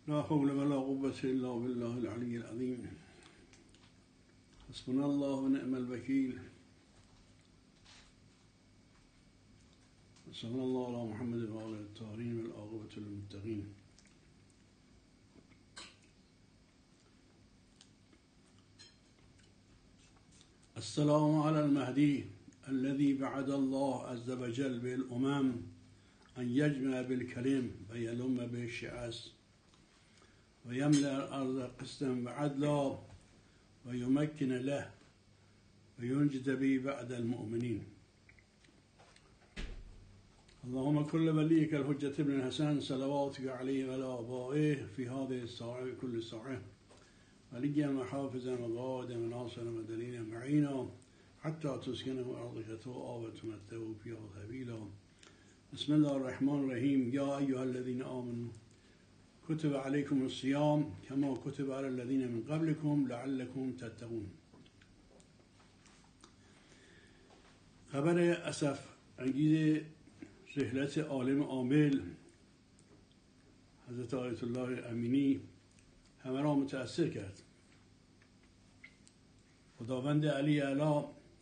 لا حول ولا قوة إلا بالله العلي العظيم. حسبنا الله ونعم الوكيل. صلى الله على محمد وعلى الطاهرين والعاقبة للمتقين. السلام على المهدي الذي بعد الله عز وجل بالأمم أن يجمع بالكلم ويلم بالشعاس ويملأ الأرض قسطا وعدلا ويمكن له وينجد به بعد المؤمنين. اللهم كل وليك الحجة ابن الحسن صلواتك عليه وعلى آبائه في هذه الساعة كل ساعة وليا وحافظا وقائدا وناصرا ودليلا معينا حتى تسكنه أرضك طوعا وتمتعه فيها طويلا. بسم الله الرحمن الرحيم. يا أيها الذين آمنوا كتب عليكم الصيام كما كتب على الذين من قبلكم لعلكم تتقون. خبر اسف انگیز رحلت عالم عامل حضرت آیت الله امینی همه را متأثر کرد. خداوند علی اعلی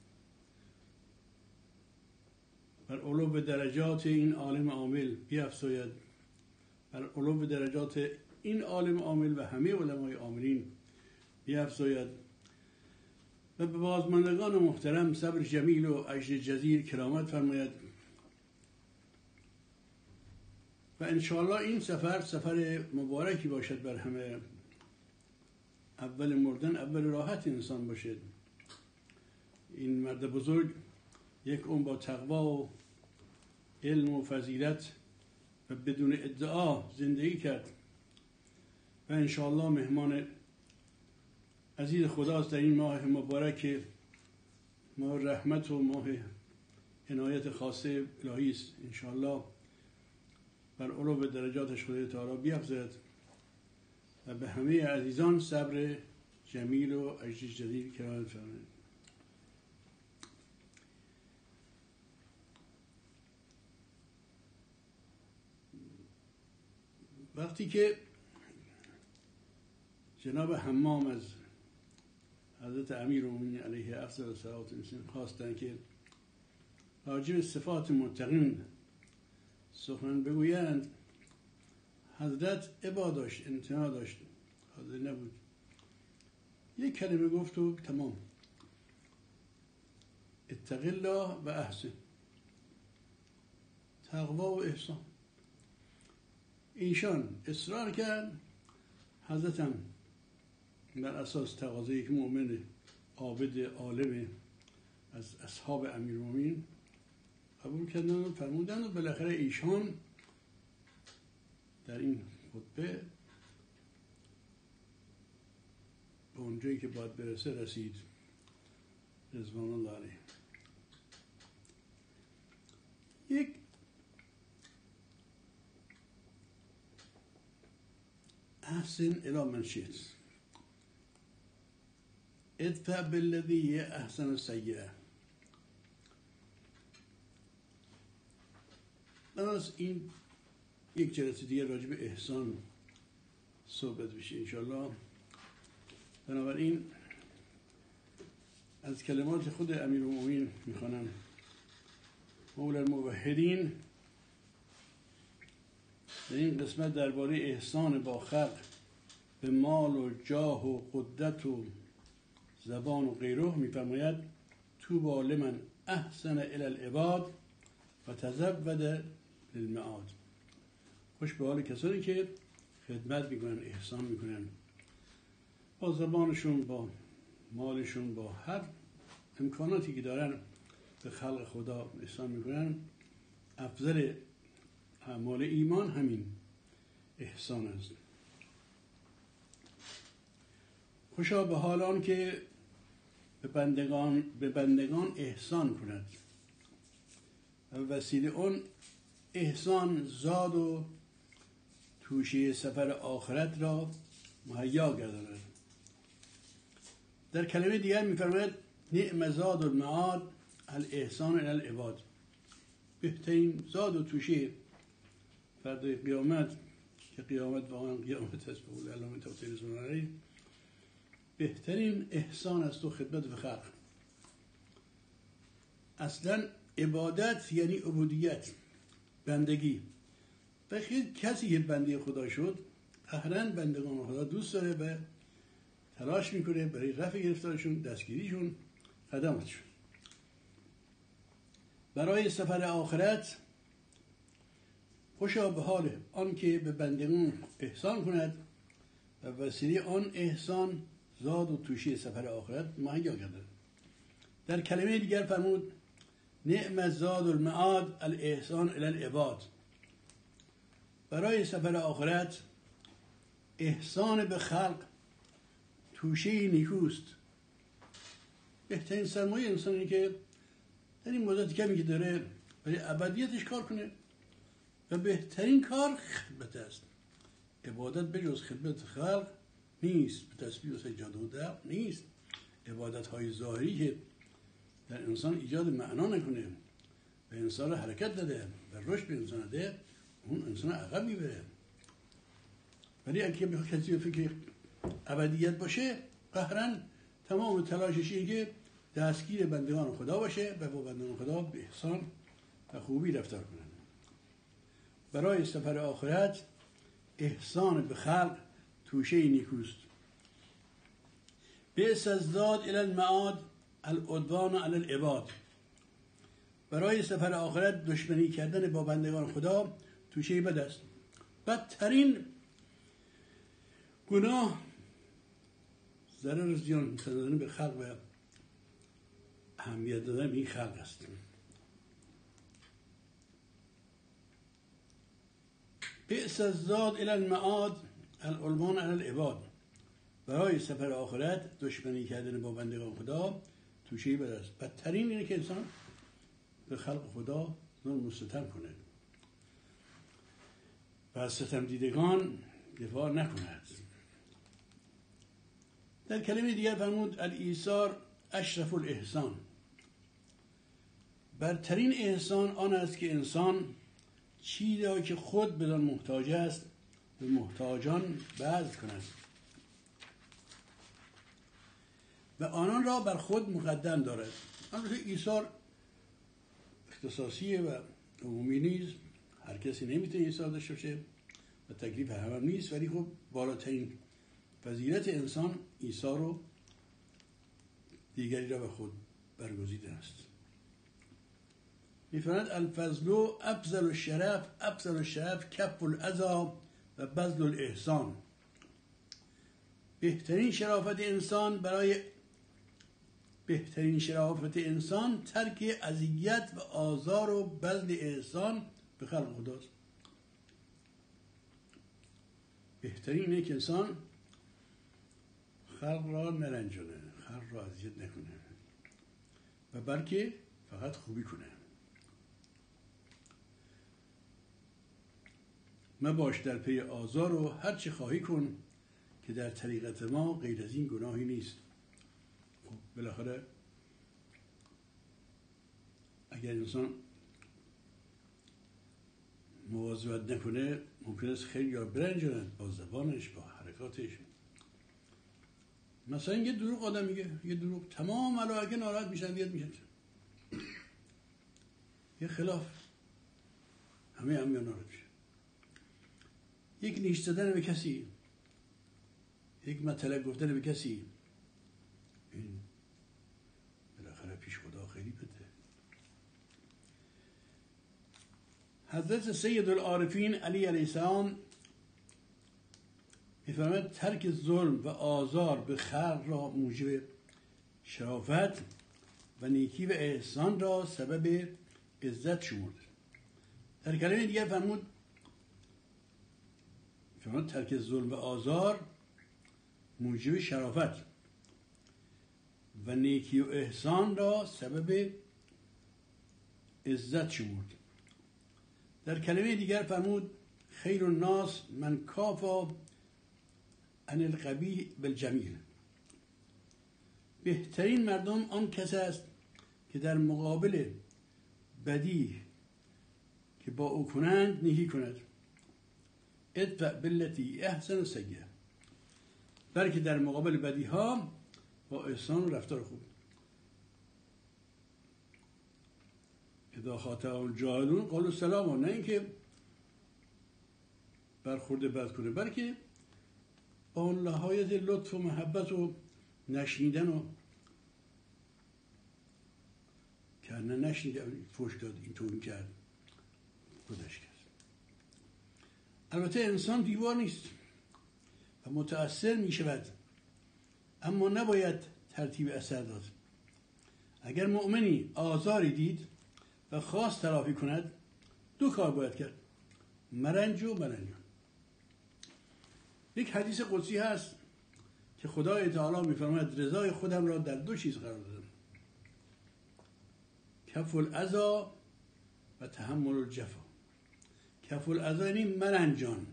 بر علو درجات این عالم عامل بیفزاید، بر علو درجات این عالم عامل و همه علمای عاملین بیفزاید و به بازماندگان محترم صبر جمیل و اجر جزیل کرامت فرماید و انشاءالله این سفر مبارکی باشد بر همه. اول مردن اول راحت انسان باشد. این مرد بزرگ یک عمر با تقوا و علم و فضیلت و بدون ادعا زندگی کرد و انشاءالله مهمان عزیز خداست در این ماه مبارک، ماه رحمت و ماه عنایت خاصه الهی است. انشاءالله بر علو به درجاتش خدای تعالی بیفزاید و به همه عزیزان صبر جمیل و اجر جزیل کرامت فرماید. وقتی که جناب حمام از حضرت امیرالمومنین علیه افضل الصلوة والسلام خواستن که راجع به صفات متقین سخن بگویند، حضرت ابا داشت، امتناع داشت، حاضر نبود. یک کلمه گفت و تمام. اتق الله و احسن، تقوا و احسان. ایشان اصرار کرد، حضرت هم بر اساس تقاضایی که مؤمن عابد عالم از اصحاب امیرالمومنین قبول کردن و فرمودن و بالاخره ایشان در این خطبه به اونجایی که باید برسه رسید رضوان الله علیه. یک احسن الی من شئت ادفع بالذی هی احسن السیئه. بنابراین این یک جلسه دیگه راجع به احسان صحبت بشه انشاءالله. بنابراین از کلمات خود امیرالمومنین میخوانم. مولا الموحدین در این قسمت درباره احسان با خلق به مال و جاه و قدرت و زبان و غیره میفرماید طوبی لمن احسن الی العباد و تزود للمعاد. خوش به حال کسانی که خدمت میکنن، احسان میکنن، با زبانشون، با مالشون، با هر امکاناتی که دارن به خلق خدا احسان میکنن. افضل اعمال ایمان همین احسان است. خوشا به حال آن که به بندگان احسان کند و وسیله اون احسان زاد و توشه سفر آخرت را مهیا گرداند. در کلمه دیگر می‌فرماید نعم زاد المعاد الاحسان الی العباد. بهترین زاد و توشه فردا قیامت که قیامت واقعا قیامت است، به قول علامه طاهری زناری، بهترین احسان است تو خدمت به خلق. اصلا عبادت یعنی عبودیت، بندگی. و کسی که بنده خدا شد، قهرن بندگان خدا دوست داره و تلاش میکنه برای رفع گرفتارشون، دستگیریشون، خدمتشون. برای سفر آخرت خوشا به حال آن که به بندگان احسان کند و وسیله آن احسان زاد و توشی سفر آخرت مهیا گردد. در کلمه دیگر فرمود نعم الزاد المعاد الاحسان الی العباد. برای سفر آخرت احسان به خلق توشه نیکوست. بهترین سرمایه انسانی که در این مدت کمی که داره برای ابدیتش کار کنه و بهترین کار خدمت است. عبادت بجز خدمت خلق نیست، به تسبیح و سجاده و دعا نیست. عبادت های ظاهری که در انسان ایجاد معنا نکنه و انسان رو حرکت داده و رشد به انسان داده، اون انسان عقب میبره. ولی اگه بخواد کسی فکر ابدیت باشه، قهرن تمام تلاشش اینه که دستگیر بندگان خدا باشه و با بندگان خدا به احسان و خوبی رفتار کنه. برای سفر آخرت احسان به خلق توشه نیکوست. بئس الزاد الی المعاد العدوان علی العباد. برای سفر آخرت دشمنی کردن با بندگان خدا توشه بد است. بدترین گناه ضرر زیان زدن به خلق و اهمیت دادن به این خلق است. بئس الزاد الی المعاد العدوان علی العباد. برای سفر آخرت دشمنی کردن با بندگان خدا توشه بد است. بدترین اینه که انسان به خلق خدا ظلم و ستم کنه و از ستم دیدگان دفاع نکند. در کلمه دیگر فرمود الایثار اشرف الاحسان. برترین احسان آن است که انسان چیزی را که خود بدان محتاج است به محتاجان بذل کند و آنان را بر خود مقدم دارد. البته ایثار اختصاصیه و عمومی نیست، هر کسی نمیتونه ایثار داشته باشه و تکلیف همه نیست، ولی خب بالاترین فضیلت انسان ایثار و دیگری را به خود برگزیدن است. می‌فرماید الفضل افضل الشرف، افضل الشرف کف الاذی و بذل الاحسان. بهترین شرافت انسان ترک اذیت و آزار و بذل احسان به خلق خداست. بهترین اینه که انسان خلق را نرنجونه، خلق را اذیت نکنه و بلکه فقط خوبی کنه. مباش در پی آزار و هر چه خواهی کن که در طریقت ما غیر از این گناهی نیست. خب بالاخره اگر انسان مواظبت نکنه ممکن است خیلی یا برنجند با زبانش، با حرکاتش. مثلا یه دروغ آدم میگه، یه دروغ، تمام ملائکه ناراحت میشن، دیت میشن. یه خلاف همه ناراحت میشن. یک نیش زدن به کسی، یک مطلب گفتن به کسی، این بالاخره پیش خدا خیلی بده. حضرت سید العارفین علی علیه السلام می‌فرماید ترک ظلم و آزار به خلق را موجب شرافت و نیکی و احسان را سبب عزت شمرد. در کلمه دیگر فرمود ترک ظلم و آزار موجب شرافت و نیکی و احسان را سبب عزت شمرد. در کلمه دیگر فرمود خیر الناس من کافا عن القبیح بالجمیل. بهترین مردم آن کس است که در مقابل بدی که با او کنند نیکی کند ادفع بالتی احسن سیئه، بلکه در مقابل بدی ها با احسان و رفتار خوب. اذا خاطبهم الجاهلون قالوا سلاما، نه اینکه برخورد بد کنه، بلکه با اون لحاظ لطف و محبت و نشنیدن و که نشنیده فوش داد، این تو این کرد، خودش کرد. البته انسان دیوار نیست و متأثر می شود، اما نباید ترتیب اثر داد. اگر مؤمنی آزاری دید و خواست تلافی کند، دو کار باید کرد: مرنج و مرنجان. یک حدیث قدسی هست که خدای تعالی می‌فرماید رضای خودم را در دو چیز قرار دادم: کف الاذی و تحمل الجفا. کف الاذی یعنی مرنجان،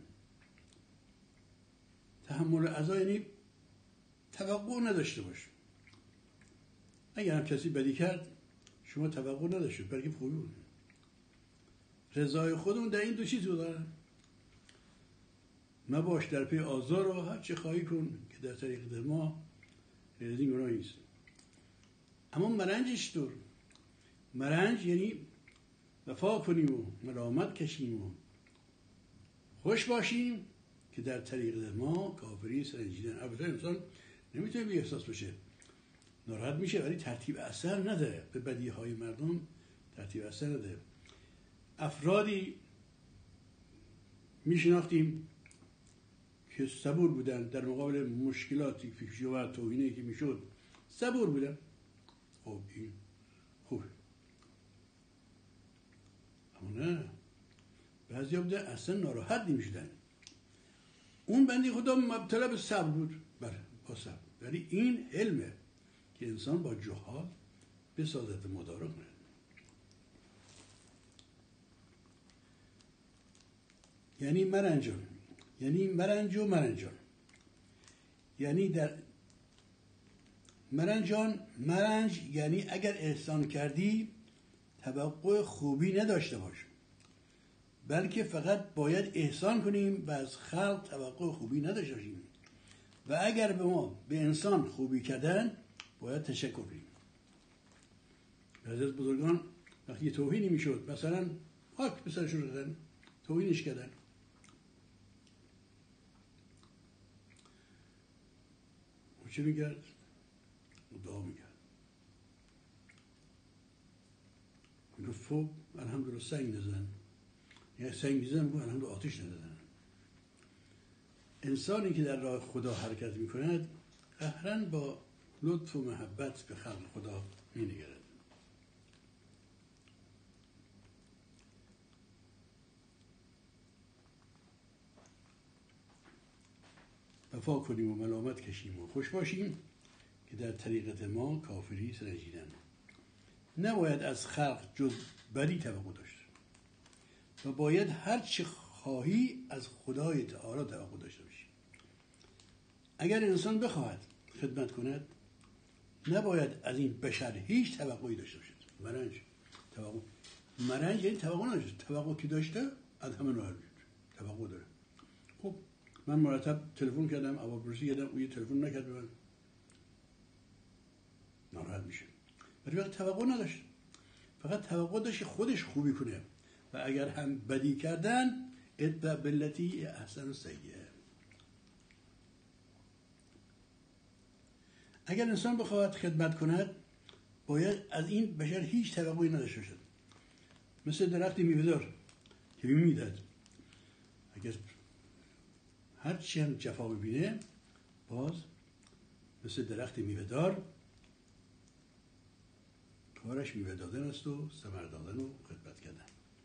تحمل الاذی یعنی توقع نداشته باش. اگر هم کسی بدی کرد شما توقع نداشته، بلکه خوبی بود. رضای خودمون در این دو چیز رو دارن: مباش در پی آزار و هر چه خواهی کن که در طریق ما غیر از این گناه نیست. اما مرنجش دور. مرنج یعنی وفا کنیم و ملامت کشیم و خوش باشیم که در طریق ما کافری سرنجیدن. البته انسان نمیتونه بی احساس بشه، ناراحت میشه، ولی ترتیب اثر نداره. به بدی های مردم ترتیب اثر نداره. افرادی میشناختیم که صبور بودن در مقابل مشکلاتی که و توهینی که میشد، صبور بودن. خب این خوبه. اما نه، بعضی ها بودن اصلا ناراحت نمیشدن. اون بندی خدا مبتلا به صبر بود. بله، با صبر. ولی این علمه که انسان با جهال بسازد مدارا کنه. یعنی مرنجان، یعنی مرنج و مرنجان، یعنی در مرنج یعنی اگر احسان کردی توقع خوبی نداشته باش، بلکه فقط باید احسان کنیم و از خلق توقع خوبی نداشته باشیم. و اگر به انسان خوبی کردن باید تشکر کنیم. بعضی از بزرگان وقتی توهینی میشد، مثلا خاک به سرشون ریختن، توهینش کردن، چه میگرد؟ دعا میگرد، میگفت خب الحمدلله سنگ نزن، یا سنگ نزن، میگفت الحمدلله آتش ندادن. انسانی که در راه خدا حرکت میکند قهرن با لطف و محبت به خلق خدا مینگرد. وفا کنیم و ملامت کشیم و خوش باشیم که در طریقت ما کافری سرنجیدن. نباید از خلق جز بدی توقع داشت و باید هر چه خواهی از خدای تعالی توقع داشته باشی. اگر انسان بخواهد خدمت کند، نباید از این بشر هیچ توقعی داشته باشد. مرنج یعنی توقع نداشت. توقع که داشته از همه ناراحت میشه. توقع داره. خب من مرتب تلفن کردم، اواپرسی کردم، او یه تلفن نکرد به من، ناراحت میشه. ولی وقت توقع نداشت، فقط توقع داشت خودش خوبی کنه. و اگر هم بدی کردن، ادفع بالتی احسن سیئه. اگر انسان بخواهد خدمت کند، باید از این بشر هیچ توقعی نداشته باشد. مثل درختی میوه‌دار که میدهد، اگر هر چی هم جفا ببینه، باز مثل درخت میوه‌دار کارش میوه دادن است و ثمر دادن و خدمت کردن.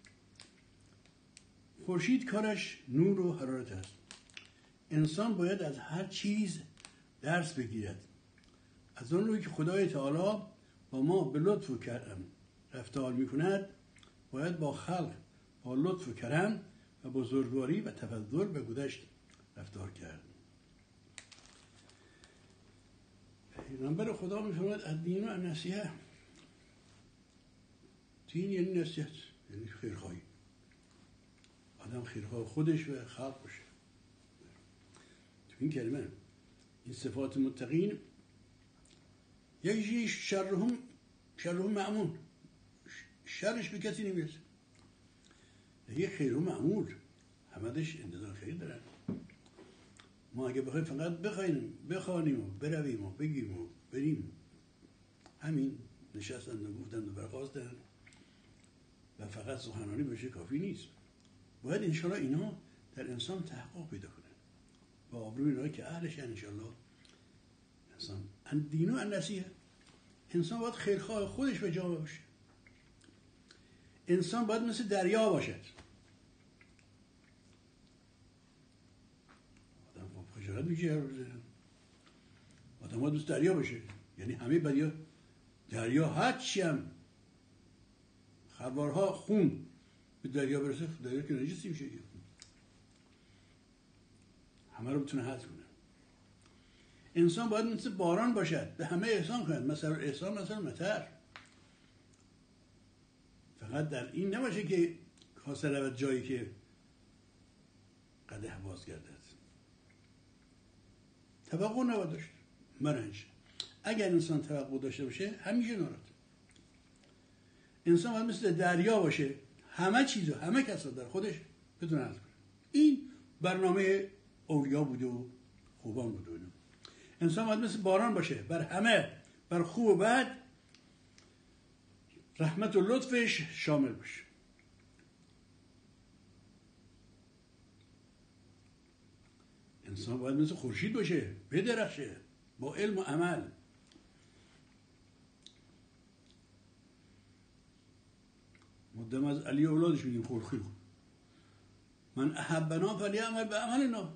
خورشید کارش نور و حرارت است. انسان باید از هر چیز درس بگیرد. از اون روی که خدای تعالی با ما به لطف و کرم رفتار میکند، باید با خلق با لطف و کرم و بزرگواری و تفضل به گذشت رفتار کرد. پیغمبر خدا میفرماید الدین و النصیحه. دین یعنی نصیحت، یعنی خیرخواهی. آدم خیرخواه خودش و خلق باشه. تو این کلمه این صفات متقین یکی شرهم معمول، شرش به کسی نمیرسه. یه خیرهم معمول، همدش انتظار خیر دارن. ما اگه بخوایم فقط بخوانیم و برویم و بگیم و بریم، همین نشستن و گفتن و برخواستن و فقط سخنرانی بشه کافی نیست. باید انشالله اینا در انسان تحقق پیدا کنه با آبروی اینایی که اهلش انشالله. انسان دین و نصیحه، انسان باید خیرخواه خودش به جا باشه. انسان باید مثل دریا باشد. آدم خجالت میشه هر روزه. آدم باید مثل دریا باشه، یعنی همه دریا هرچی هم خروارها خون به دریا برسه، دریا که نجسی میشه، همه رو بتونه حذف کنه. انسان باید مثل باران باشد، به همه احسان کند. مثلا احسان مثلا مطر، فقط در این نباشه که کاسه رود جایی که قدح باز گردد. توقع نباید داشت مرنج. اگر انسان توقع داشته باشه همیشه ناراحت. انسان باید مثل دریا باشه، همه چیزو همه کسا در خودش بتونه حذف کنه. این برنامه اولیا بوده و خوبان بوده. انسان باید مثل باران باشه، بر همه، بر خوب و بد رحمت و لطفش شامل باشه. انسان باید مثل خورشید باشه، بدرخشه با علم و عمل. مدام از علی اولادش میگیم خورخی، من احبنا فلیعمل بعملنا.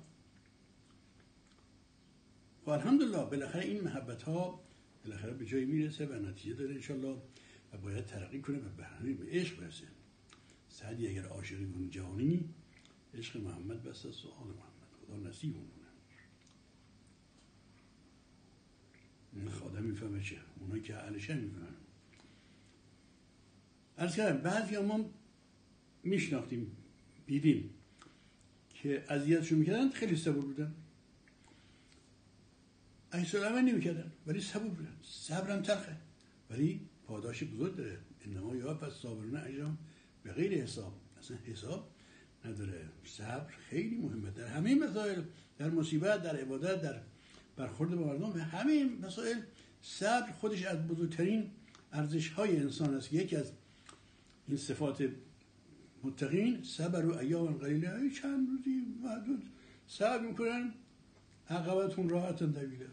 و الحمدلله بالاخره این محبت ها بالاخره به جایی میرسه و نتیجه داره انشالله و باید ترقی کنه و به عشق برسه. سعدی اگر عاشقی کنی جهانی، عشق محمد بس است و آل محمد، خدا نصیب اونه. خدا میفهمه چه، اونایی که اهلشن میفهمن. عرض کردم بعضی ما میشناختیم، دیدیم که اذیتشون میکردن، خیلی صبور بودن، ایسال عمل نمیکردن ولی صبور بودن. صبرم تلخه ولی پاداش بزرگ داره. انما یوفی الصابرون اجرهم بغیر حساب. اصلا حساب نداره. صبر خیلی مهمه در همه مسائل، در مصیبت، در عبادت، در برخورد با مردم، به همه مسائل صبر خودش از بزرگترین ارزش‌های انسان است. یکی از این صفات متقین صبر و ایام قلیله، چند روزی محدود صبر میکنن، عقبتون راحتن طویله.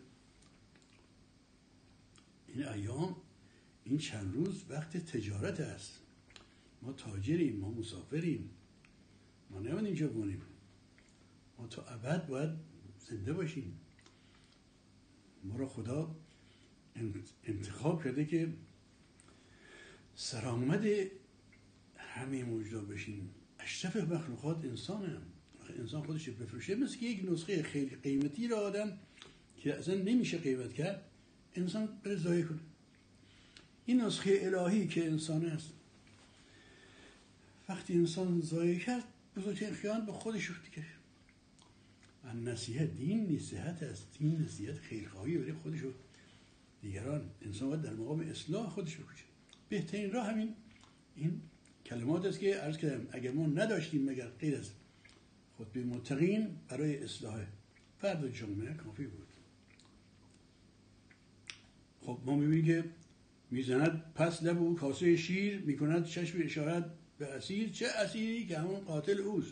این ایام، این چند روز وقت تجارت است. ما تاجریم، ما مسافریم، ما نمیدونیم اینجا بمونیم. ما تا ابد باید زنده باشیم. ما را خدا انتخاب کرده که سرآمد همه موجودات بشیم. اشرف مخلوقات انسانه. انسان خودش بفروشه مثل که یک نسخه خیلی قیمتی را آدم که اصلا نمیشه قیمت کرد انسان بره ضایع کنه. این نسخه الهی که انسان است، وقتی انسان ضایع کرد بزرگترین خیانت به خودش رو دیگه. نصیحت دین نصیحت است، دین نصیحت خیرخواهی برای خودش و دیگران. انسان باید در مقام اصلاح خودش بکشه. بهترین راه همین این کلمات است که عرض کردم اگر ما نداشتیم مگر غیر از خطبه متقین برای اصلاح فرد جامعه کافی بود. خب ما میبینیم که میزند پس لب او کاسه شیر، میکند چشم اشارت به اسیر. چه اسیری؟ که همون قاتل اوست.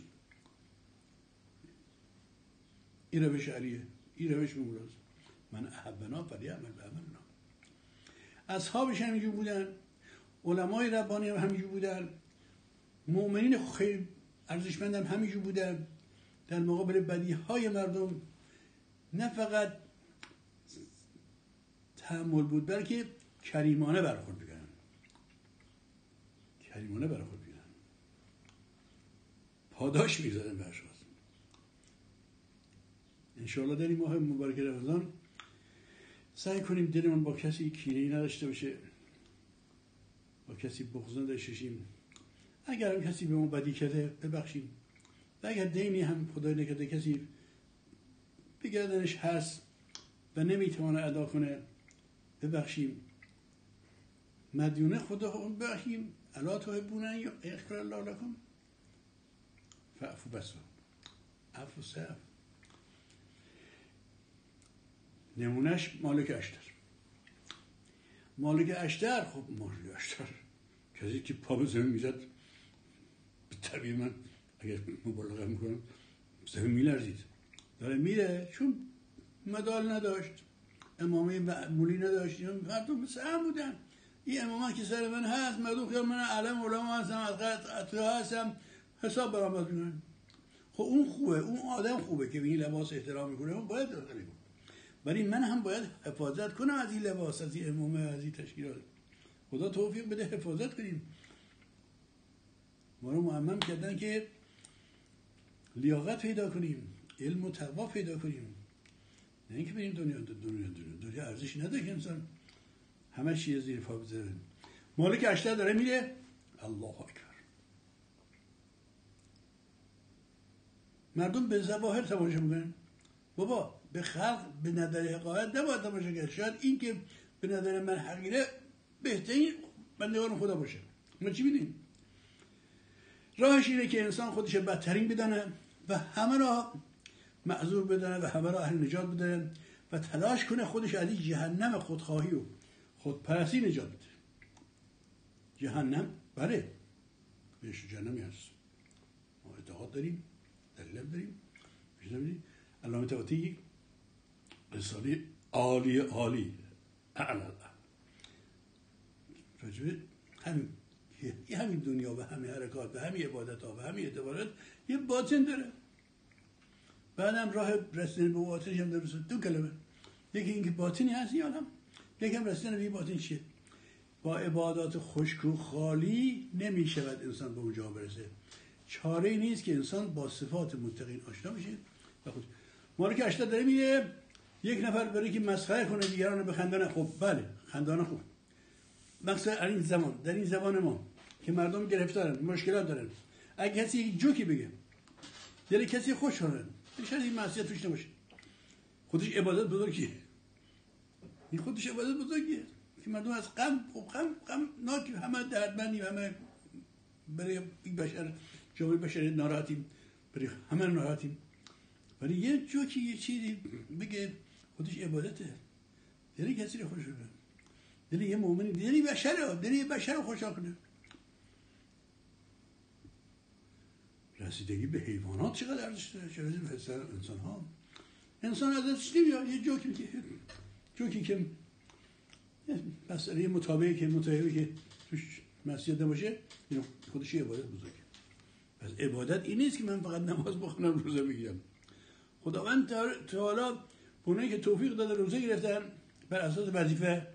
این روش علیه، این روش مولاست. من احبنا فلیعمل بعملنا. اصحابش همینجور بودن، علمای ربانی هم همینجور بودن، مؤمنین خیلی ارزشمند هم همینجور بودن. در مقابل بدیهای مردم نه فقط تحمل بود بلکه کریمانه برخورد می‌کردن. کریمانه برخورد می‌کردن، پاداش می‌زدن به اشخاص. انشاءالله در این ماه مبارک رمضان سعی کنیم دلمون با کسی کینه‌ای نداشته باشه، با کسی بغض نداشته باشیم. اگر هم کسی به ما بدی کرده ببخشیم، و اگر دینی هم خدای نکرده کسی به گردنش هست و نمیتونه ادا کنه، ببخشیم. مدیونه خدا ببخشیم. الا تحبون یا اغفر الله لکم فاعفوا بس عفو سعف. نمونش مالک اشتر. مالک اشتر، خب مالک اشتر کسی که پا به زمین میزد به طبیعی من اگر مبالغه میکنم زمین میلرزید. داره میره چون مدال نداشت، امامه معمولی نداشت، مردم مثل هم بودن. این امامه که سر من هست، مردم خیال من علم علما هستم، از قطعه هستم، حساب برآمد میکنن. خب اون خوبه، اون آدم خوبه که به این لباس احترام میکنه، اون باید داخلی کنه. ولی من هم باید حفاظت کنم از این لباس، از این امامه، از این تشکیلات. خدا توفیق بده حفاظت کنیم. ما رو معمم کردن که لیاقت پیدا کنیم، علم و تقوا پیدا کنیم، نه اینکه بریم دنیا ارزش نداره که انسان همه چیز زیر پا بذاره. مالک اشتر داره میره، الله اکبر. مردم به ظواهر تماشا میکنن. بابا به خلق به نظر حقایق نباید تماشا کرد. شاید این که به نظر من حقیره بهترین بندگان خدا باشه. ما چی میدیم؟ راهش اینه که انسان خودش بدترین بدانه و همه را معذور بدانه و همه را اهل نجات بدانه و تلاش کنه خودش از این جهنم خودخواهی و خودپرستی نجات بده. جهنم بله بهش جهنمی هست، ما اعتقاد داریم، دلیل داریم. علامه طباطبایی رساله عالی اعلی راجبه همین دنیا و همین حرکات و همین عبادت ها و همین اعتبارات یه باطن داره. بعدم راه رسیدن به باطنش هم درسته. دو کلمه، یکی اینکه باطنی هست این عالم، یکی هم رسیدن به باطن چیه. با عبادات خشک و خالی نمی شود انسان به اونجا برسه. چاره ای نیست که انسان با صفات متقین آشنا بشه و خود مالک اشتر داره میره. یک نفر برای که مسخره کنه دیگران رو بخندانه، خب بله خندانه خوب. مخصوصا در این زمان ما که مردم گرفتارن، مشکلات دارن، اگه کسی یک جوکی بگه دل کسی خوش کنه، شاید این معصیت توش نباشه، خودش عبادت بزرگیه. این خودش عبادت بزرگیه که مردم از غم ناک، همه دردمندیم، همه برای این بشر، جامعه بشر ناراحتیم، برای همه ناراحتیم، ولی یه جوکی یه چیزی بگه خودش عبادته، دل کسی رو خوش کنه، دل یه مؤمنی، دل یه بشر رو خوشحال کنه. رسیدگی به حیوانات چقدر ارزش داره، چه رسید به انسان ها. انسان ازش نمیاد، یه جوکی که مسئله مطابقی که توش معصیت نباشه، خودش عبادت بزرگه. پس عبادت این نیست که من فقط نماز بخونم روزه بگیرم. خداوند تا حالا اونایی که توفیق داده روزه گرفتن بر اساس وظیفه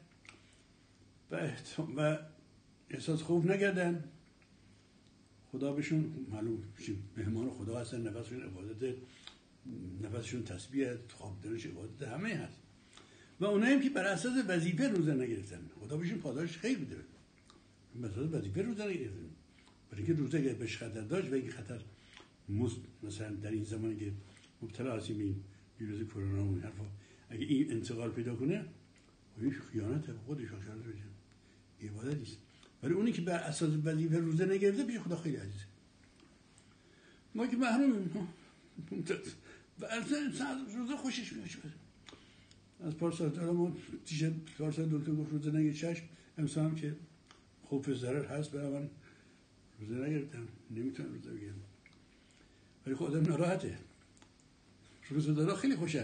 و احساس خوف نکردن، خدا بهشون معلوم مهمان خدا هستن، نفسشون عبادت، نفسشون تسبیح، خوابیدنش عبادت، همه هست. و اونایی که بر اساس وظیفه روزه نگرفتن، خدا بهشون پاداش خیر بده. بر اساس وظیفه روزه نگرفتن، برای اینکه روزه اگر بهش خطر داشت و اینکه خطر مثلا در این زمانی که مبتلا هستیم این ویروس کرونا و این حرفا، اگه این انتقال پیدا کنه، این خیانت به خودش، خیانت به عبادت نیست. ولی اونی که بر اساس وظیفه روزه نگرفته پیش خدا خیلی عزیزه. ما که محرومیم و اصلا روزه خوشش میاد. از پارسال ما دیشب پارسال دکتر گفت روزه نگیر چشم، امسال هم که خوف ضرر هست برای من روزه نگرفتم، نمیتونم روزه بگیرم. ولی خب آدم ناراحته. روزه دارا خیلی خوشن،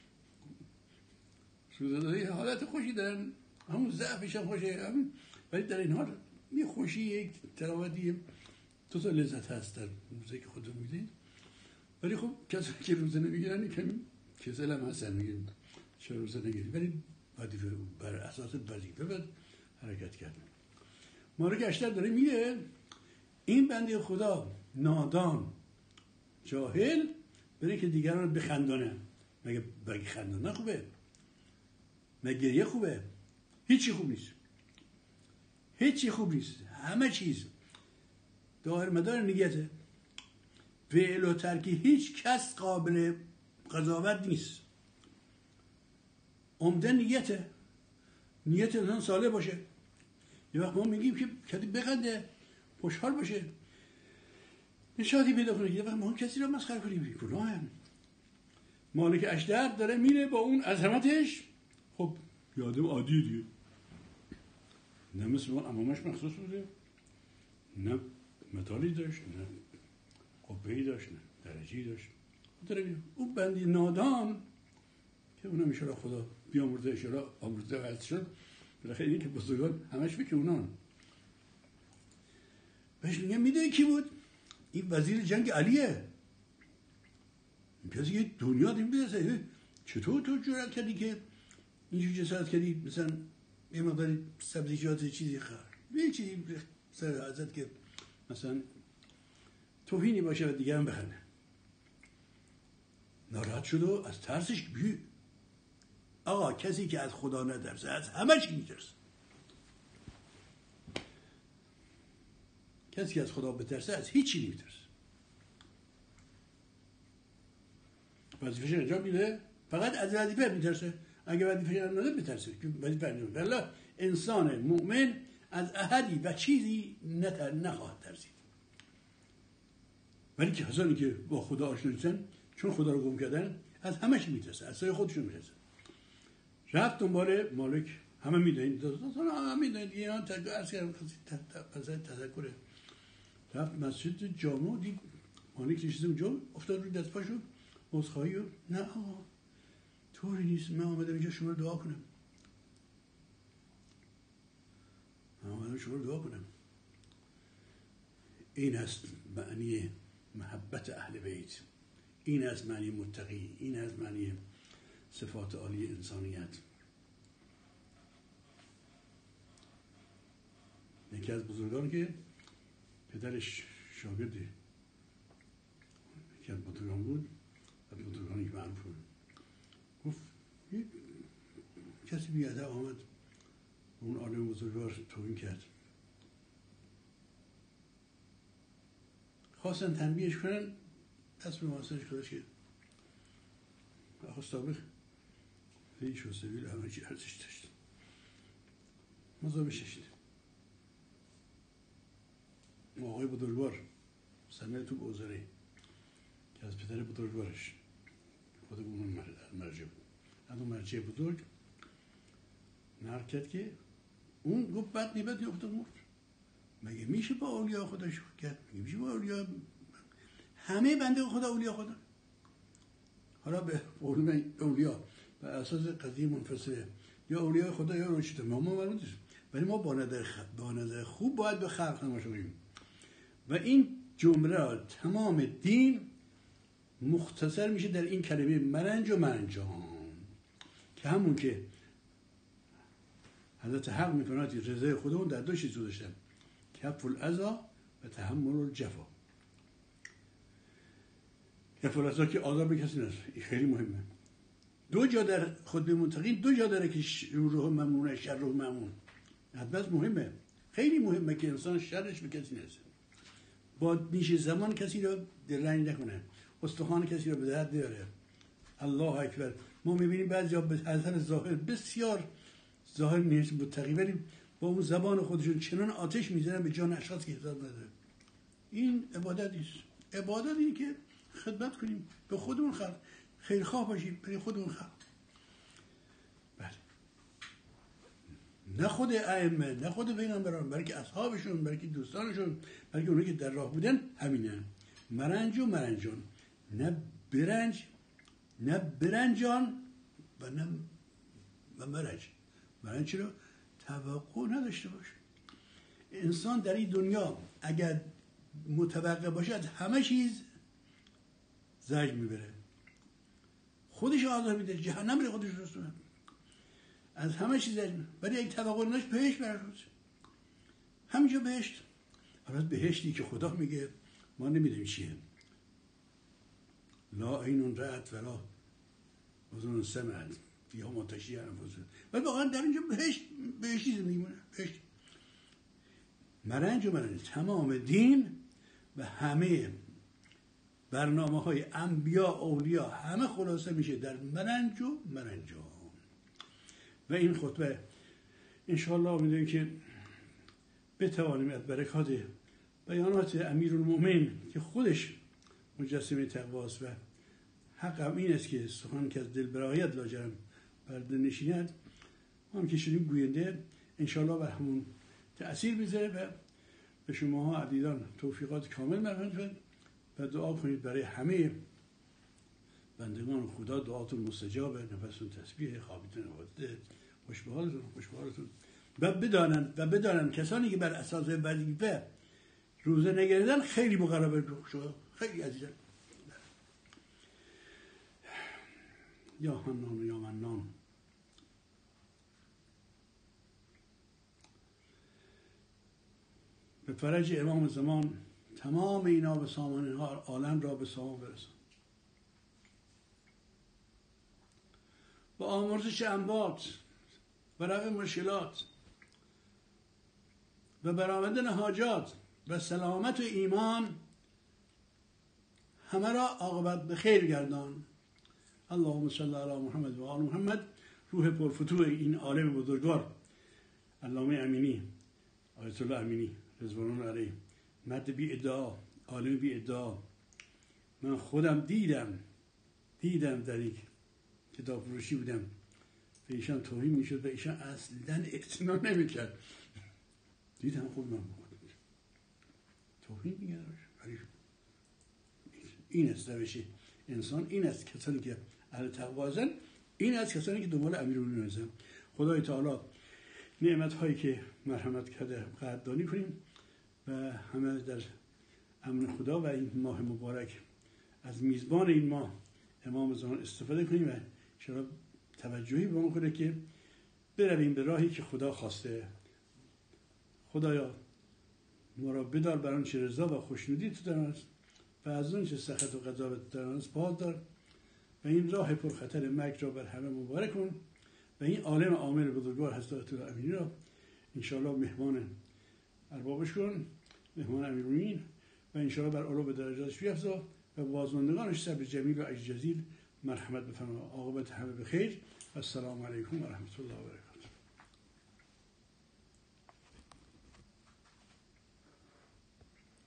روزه دارا یه حالت خوشی دارن، همون ضعفش هم خوشه، ولی در این حال یه خوشی، یک تراوتی، دو تا لذت هست در روزه که خودتون میدید. ولی خب کسی که روزه نمیگیرن کمی کسل هم هستن، میگن چرا روزه نگیری، ولی بر اساس وظیفه باید حرکت کرد. مالک اشتر داره میره، این بنده خدا نادان جاهل برای که دیگران رو بخندانه. مگه خندانه خوبه؟ مگه گریه خوبه؟ هیچی خوب نیست، هیچی خوب نیست. همه چیز دایر مدار نیته. فعل و ترک هیچ کس قابل قضاوت نیست. عمده نیت انسان صالح باشه. یه وقت ما میگیم که کسی بخنده، خوشحال باشه، نشاطی پیدا کنه. یه وقت ما کسی رو مسخره کنیم، گناهه. مالک اشتر داره میره با اون عظمتش، خب یادم عادی دیگه، نه مثل اون امامش مخصوص بوده، نه متالی داشت، نه قبه‌ای داشت، نه درجه‌ای داشت. اون بندی نادان که اونم انشاءالله خدا بیامرزه، انشاءالله آمرزه وقت شد، بالاخره اینه که بزرگان همش فکر اونان. بهش میگه میدونی کی بود؟ این وزیر جنگ علیه. این کسی که دنیا دیم بیرسه. چطور تو جرأت کردی که اینجور جسارت کردی مثلا یه مقداری سبزیجات چیزی خورد، یه چیزی سر حضرت که مثلا توهینی باشه و دیگران بخنده. ناراحت شد و از ترسش آقا کسی که از خدا ندرسه از همه چی میترسه. کسی که از خدا بترسه از هیچی نمیترسه. وظیفه‌ش انجام میده، فقط از وظیفه میترسه. اگه وظیفه‌ش انجام نده بترسه که وظیفه انجام بده. والله انسان مؤمن از احدی و چیزی نخواهد ترسید. ولی که کسانی که با خدا آشنا نیستن، چون خدا رو گم کردن، از همه چی میترسه، از سایه خودشون میترسه. رفت دنبال مالک، همه میدونید، همه میدونید، ایران تذکره. رفت مسجد جامع، دید مالک نشسته اونجا، افتاد روی دست پاشو، عذرخواهی و نه آقا طوری نیست، من آمدم اینجا شما رو دعا کنم. این است معنی محبت اهل بیت، این است معنی متقی، این است معنی صفات عالی انسانیت. یکی از بزرگان که پدرش شاگرد یکی از بزرگان بود، از بزرگانی که معروف بود، گفت یک کسی بیادب آمد اون عالم بزرگوار توهین کرد، خواستن تنبیهش کنن، دست به محاصرش گذاشت که آخه سابق ریش و سبیل همه چی ارزش داشت، مذابش شد. آقای بزرگوار سمیه تو بوزاره که از پدر بزرگوارش خود اون مرجع بود، از اون مرجع بزرگ نقل کرد که اون گفت بدنی افتاد مرد. مگه میشه با اولیاء خدا شکر کرد؟ مگه میشه با اولیاء؟ همه بنده خدا اولیاء خدا. حالا به اولیاء بر اساس قضیه منفصله، یا اولیاء خدا یا روشته ما معلوم نیست، ولی ما با نظر خوب باید به خلق تماشا کنیم. و این جمله تمام دین مختصر میشه در این کلمه مرنج و مرنجان، که همون که حضرت حق میفرماید رضای خودمون در دو چیز گذاشتن، کف العزا و تحمل الجفا. کف العزا که آزار کسی نرسه، این خیلی مهمه. دو جا در خطبه منتقین دو جا داره که روح ممنونه، شر روح ممنون. حتما مهمه، خیلی مهمه که انسان شرش به کسی نرسه، با نیش زمان کسی رو دلرنج نکنه، استخوان کسی رو به درد نیاره. الله اکبر. ما میبینیم بعضیا به حسن ظاهر بسیار ظاهر نیست متقی، ولی با اون زبان خودشون چنان آتش میزنن به جان اشخاص که حساب نداره. این عبادت نیست. عبادت اینه که خدمت کنیم به خودمون خلق، خیرخواه باشیم برای خودمون خلق. بله. نه خود ائمه، نه خود پیغمبران، بلکه اصحابشون، بلکه دوستانشون، بلکه اونایی که در راه بودن همینه. مرنج و مرنجان، نه برنج، نه برنجان و نه مرنج. مرنج رو توقع نداشته باشه. انسان در این دنیا اگر متوقع باشه از همه چیز زجر میبره، خودش آزار میده، جهنم میره خودش رسونه، از همه چیز زجر میبره. ولی اگه توقع نداشت بهشت برسونه، همینجا بهشت. البته بهشتی که خدا میگه ما نمیدونیم چیه، لا عین رأت ولا اذن سمعت فیها ما تشتهی انفسهم، ولی واقعا در اینجا بهشتی زندگی مونه. بهشت. مرنج و مرنج تمام دین و همه برنامه‌های انبیا اولیا همه خلاصه میشه در مرنج و مرنجان. و این خطبه انشاءالله میدونیم که بتوانیم از برکات بیانات امیرالمومنین که خودش مجسمه تقواست و حق هم این است که سخن که از دل برآید لاجرم بر دل نشیند، ما هم که شدیم گوینده انشاءالله بر همون تأثیر بذاره و به شماها عزیزان توفیقات کامل مرحمت و دعا کنید برای همه بندگان خدا. دعاتون مستجاب، نفستون تسبیح، خوابیتون عبادت، خوش به حالتون و بدانن کسانی که بر اساس وظیفه روزه نگردن خیلی مقربه شد، خیلی عزیزان. یا حنان و یا منان. به فرج امام زمان تمام اینا به سامانه ها عالم را به سامان برسان. با آمرزش انبات و رفع مشکلات و برآمدن حاجات و سلامت و ایمان همه را عاقبت به خیر گردان. اللهم صل علی محمد و آل محمد. روح پرفتوح این عالم بزرگوار علامه امینی، آیت الله امینی رضوان الله علیه، مرد بی ادعا، عالم بی ادعا. من خودم دیدم در یک کتاب فروشی بودم، به ایشان توهین میشد و ایشان اصلا اقتناع نمیکرد. دیدم خود من توهین میگه. این است روش انسان، این است کسانی که اهل تقوا هستند، این است کسانی که دنبال امیرالمومنین هستند. خدای تعالی نعمت هایی که مرحمت کرده قدردانی کنیم و همه در امن خدا و این ماه مبارک از میزبان این ماه امام زمان استفاده کنیم و چرا توجهی به ما کنه که برویم به راهی که خدا خواسته. خدایا ما را بدار بر آنچه رضا و خوشنودی تو در آن است و از آنچه سخط و غضب در آن است باز دار و این راه پرخطر مرگ را بر همه مبارک کن و این عالم عامل بزرگوار حضرت امینی را انشاءالله مهمان اربابش کن، مهمان امیرالمومنین، و انشاءالله بر علو درجاتش بیفزا و بازماندگانش صبر جمیل و اجر جزیل مرحمت بفرما. عاقبت همه بخیر. السلام علیکم و رحمت الله و برکاته.